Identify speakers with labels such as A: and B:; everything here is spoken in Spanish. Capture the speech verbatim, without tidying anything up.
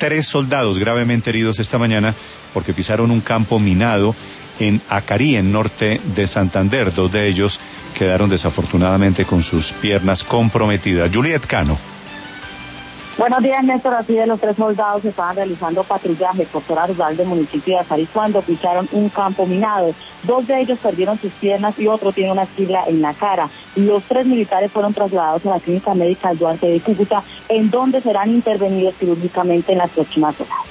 A: tres soldados gravemente heridos esta mañana porque pisaron un campo minado en Acarí, en norte de Santander. Dos de ellos quedaron desafortunadamente con sus piernas comprometidas. Juliet Cano.
B: Buenos días, Néstor. Así de los tres soldados estaban realizando patrullaje por zona rural del municipio de Acarí cuando pisaron un campo minado. Dos de ellos perdieron sus piernas y otro tiene una esquila en la cara. Los tres militares fueron trasladados a la clínica médica Duarte de Cúcuta, en donde serán intervenidos quirúrgicamente en las próximas horas.